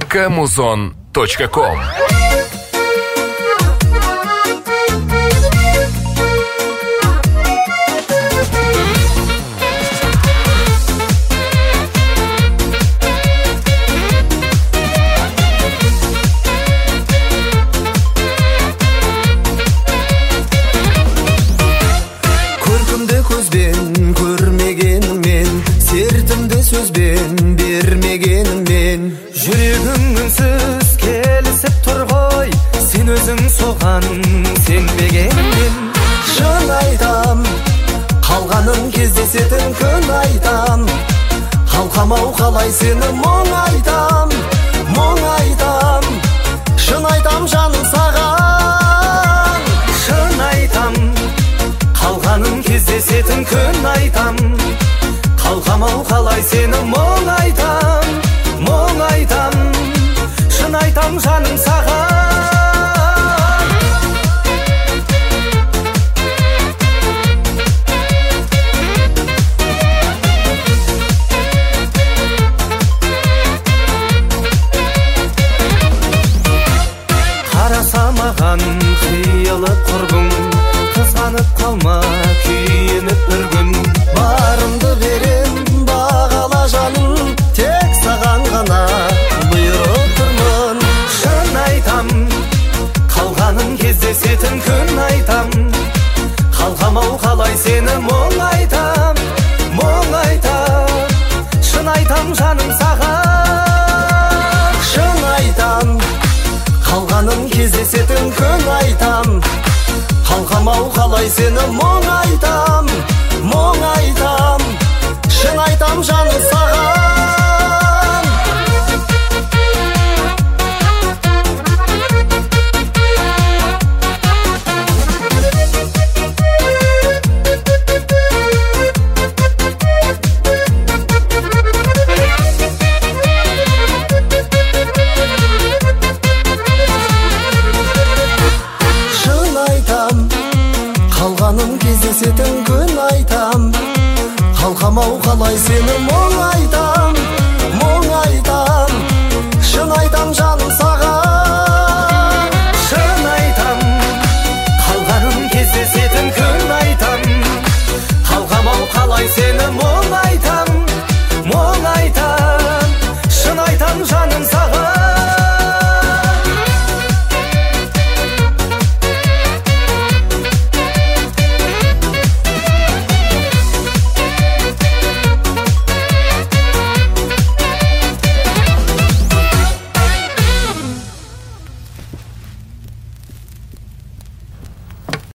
muzon.com. Көркімді көзбен көрмегенмен, сертімді сөзбен бермегенмен, жүрегім үнсіз келісіп тұр ғой, сен өзің соған сенбегенмен. Шын айтам, қалғанын кездесетін күн айтам, қалқамау қалай сені мұң айтам, мұң айтам. Шын айтам жаным саған, шын айтам, қалғанын кездесетін күн айтам, қалқамау қалай сені мұң айтам, мұң айтам. Шын айтам жаным саған. Қараса маған қиылып құрбың, қызғанып қалма күйініп бір күн. Барымды берем бағала жаным, тек саған ғана бұйырып тұрмын. Шын айтам, қалғанын кездесетін күн айтам, қалқамау қалай сені мұң айтам, мұң айтам. Шын айтам жаным саған, шын айтам, қалғанын кездесетін күн айтам, қалқамау қалай сені мұң айтам, мұң айтам. Шын айтам жаным саған. Шын айтам, қалғанын кездесетін күн айтам, қалқамау қалай сені мұң айтам.